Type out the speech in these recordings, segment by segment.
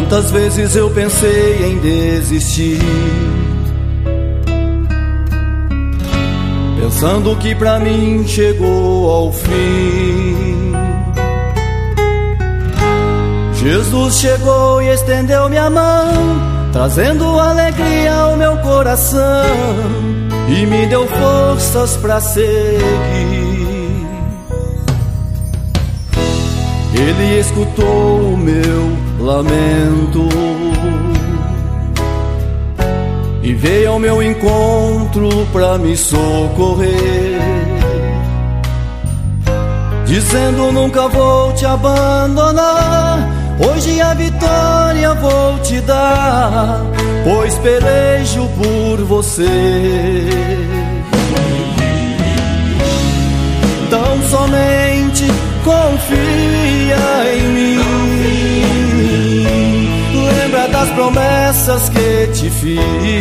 Quantas vezes eu pensei em desistir, pensando que pra mim chegou ao fim. Jesus chegou e estendeu minha mão, trazendo alegria ao meu coração, e me deu forças pra seguir. Ele escutou o meu lamento e veio ao meu encontro pra me socorrer, dizendo: nunca vou te abandonar, hoje a vitória vou te dar, pois pelejo por você. Tão somente confia em mim, lembra das promessas que te fiz.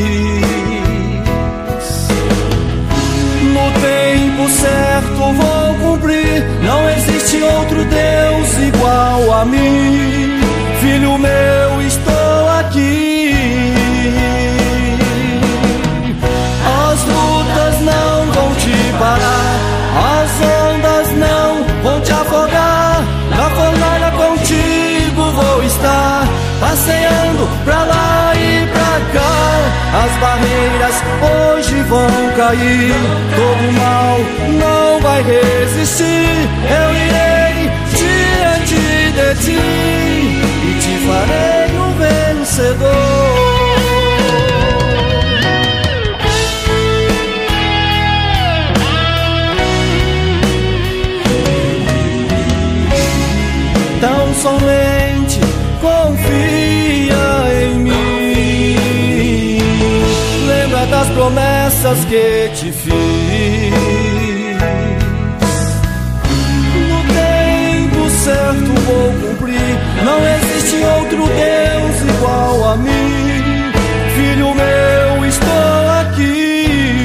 No tempo certo vou cumprir, não existe outro Deus igual a mim. Filho meu, estou aqui. As lutas não vão te parar, as ondas não vão te afogar. Na fornalha contigo vou estar, passeando pra lá e pra cá. As barreiras hoje vão cair, todo mal não vai resistir. Eu irei diante de ti e te farei um vencedor. Tão somente confia em mim, lembra das promessas que te fiz. No tempo certo vou cumprir, não existe outro Deus igual a mim. Filho meu, estou aqui.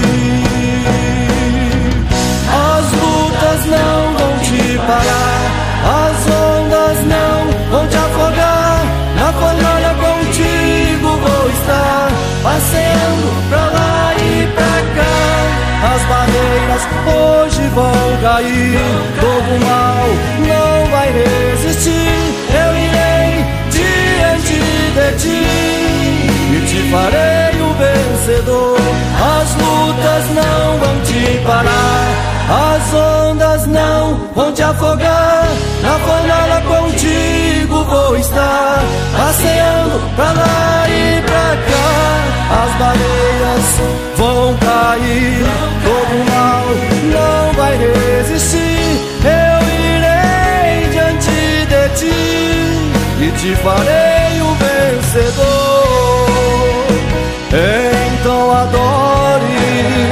As lutas não vão te parar, as ondas não vão te afogar. Na fornalha contigo vou estar, passeando pra lá e pra cá. As barreiras hoje vão cair, todo mal não vai resistir. Eu irei diante de ti e te farei o vencedor. As lutas não vão te parar, as ondas não vão te afogar. Na fornalha contigo vou estar, passeando pra lá e pra cá. As barreiras vão cair, todo mal não vai resistir. Eu irei diante de ti e te farei o vencedor. Então adore,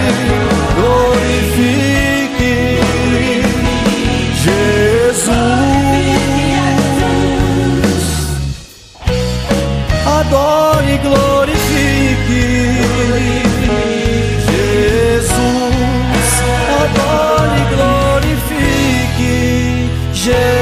glorifique Jesus. Adore e glorifique Jesus. Adore e glorifique Jesus.